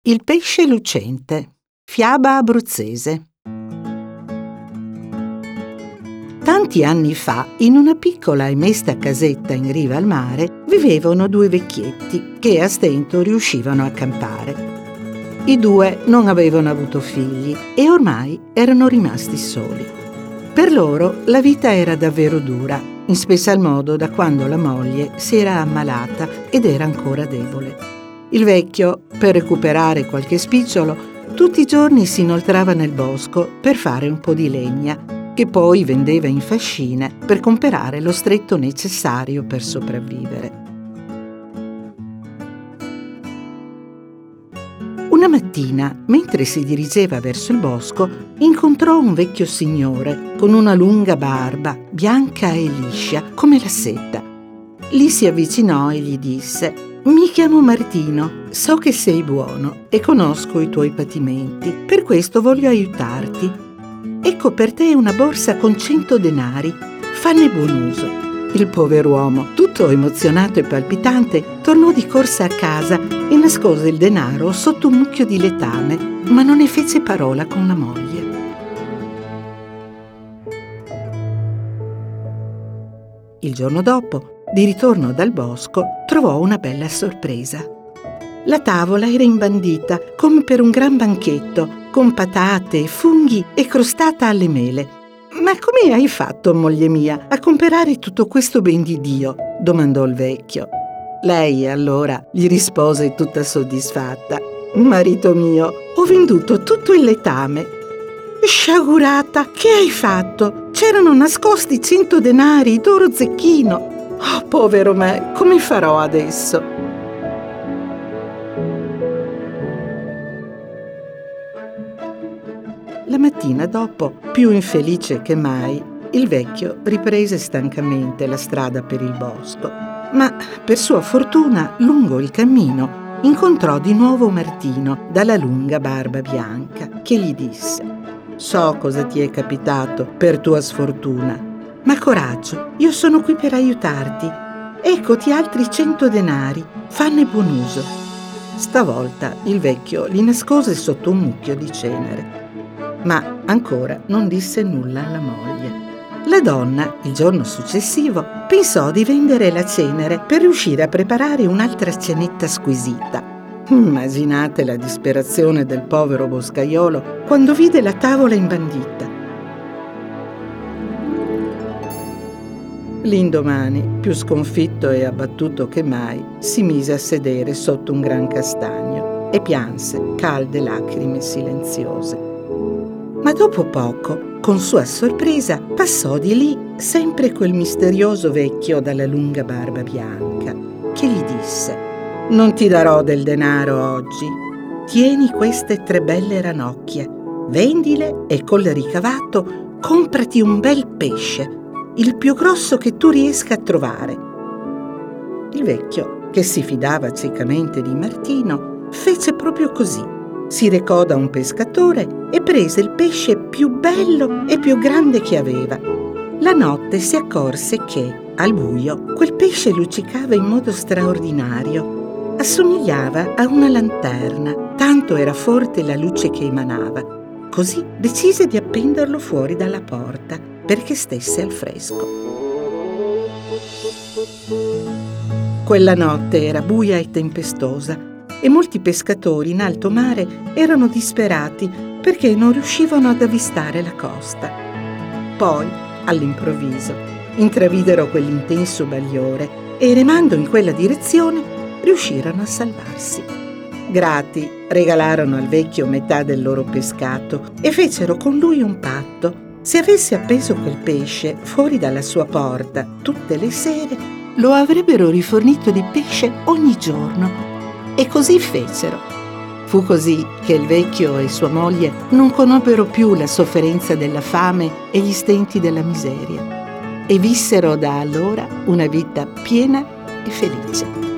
Il pesce lucente, fiaba abruzzese. Tanti anni fa, in una piccola e mesta casetta in riva al mare, vivevano due vecchietti che a stento riuscivano a campare. I due non avevano avuto figli e ormai erano rimasti soli. Per loro la vita era davvero dura, in special modo da quando la moglie si era ammalata ed era ancora debole. Il vecchio, per recuperare qualche spicciolo, tutti i giorni si inoltrava nel bosco per fare un po' di legna, che poi vendeva in fascine per comprare lo stretto necessario per sopravvivere. Una mattina, mentre si dirigeva verso il bosco, incontrò un vecchio signore con una lunga barba, bianca e liscia come la seta. Gli si avvicinò e gli disse: «Mi chiamo Martino, so che sei buono e conosco i tuoi patimenti, per questo voglio aiutarti. Ecco per te una borsa con 100 denari, fanne buon uso». Il pover'uomo, tutto emozionato e palpitante, tornò di corsa a casa e nascose il denaro sotto un mucchio di letame, ma non ne fece parola con la moglie. Il giorno dopo, di ritorno dal bosco, trovò una bella sorpresa. La tavola era imbandita come per un gran banchetto, con patate, funghi e crostata alle mele. «Ma come hai fatto, moglie mia, a comprare tutto questo ben di Dio?» domandò il vecchio. Lei allora gli rispose tutta soddisfatta: «Marito mio, ho venduto tutto il letame». «Sciagurata, che hai fatto? C'erano nascosti 100 denari d'oro zecchino. Oh, povero me, come farò adesso?» La mattina dopo, più infelice che mai, il vecchio riprese stancamente la strada per il bosco. Ma, per sua fortuna, lungo il cammino, incontrò di nuovo Martino dalla lunga barba bianca, che gli disse: «So cosa ti è capitato per tua sfortuna, ma coraggio, io sono qui per aiutarti. Eccoti altri 100 denari, fanne buon uso». Stavolta il vecchio li nascose sotto un mucchio di cenere, ma ancora non disse nulla alla moglie. La donna, il giorno successivo, pensò di vendere la cenere per riuscire a preparare un'altra cenetta squisita. Immaginate la disperazione del povero boscaiolo quando vide la tavola imbandita. L'indomani, più sconfitto e abbattuto che mai, si mise a sedere sotto un gran castagno e pianse calde lacrime silenziose. Ma dopo poco, con sua sorpresa, passò di lì sempre quel misterioso vecchio dalla lunga barba bianca, che gli disse: «Non ti darò del denaro oggi. Tieni queste 3 belle ranocchie, vendile e col ricavato comprati un bel pesce, il più grosso che tu riesca a trovare». Il vecchio, che si fidava ciecamente di Martino, fece proprio così. Si recò da un pescatore e prese il pesce più bello e più grande che aveva. La notte si accorse che, al buio, quel pesce luccicava in modo straordinario. Assomigliava a una lanterna, tanto era forte la luce che emanava. Così decise di appenderlo fuori dalla porta perché stesse al fresco. Quella notte era buia e tempestosa e molti pescatori in alto mare erano disperati perché non riuscivano ad avvistare la costa. Poi, all'improvviso, intravidero quell'intenso bagliore e, remando in quella direzione, riuscirono a salvarsi. Grati, regalarono al vecchio metà del loro pescato e fecero con lui un patto: se avesse appeso quel pesce fuori dalla sua porta tutte le sere, lo avrebbero rifornito di pesce ogni giorno. E così fecero. Fu così che il vecchio e sua moglie non conobbero più la sofferenza della fame e gli stenti della miseria e vissero da allora una vita piena e felice.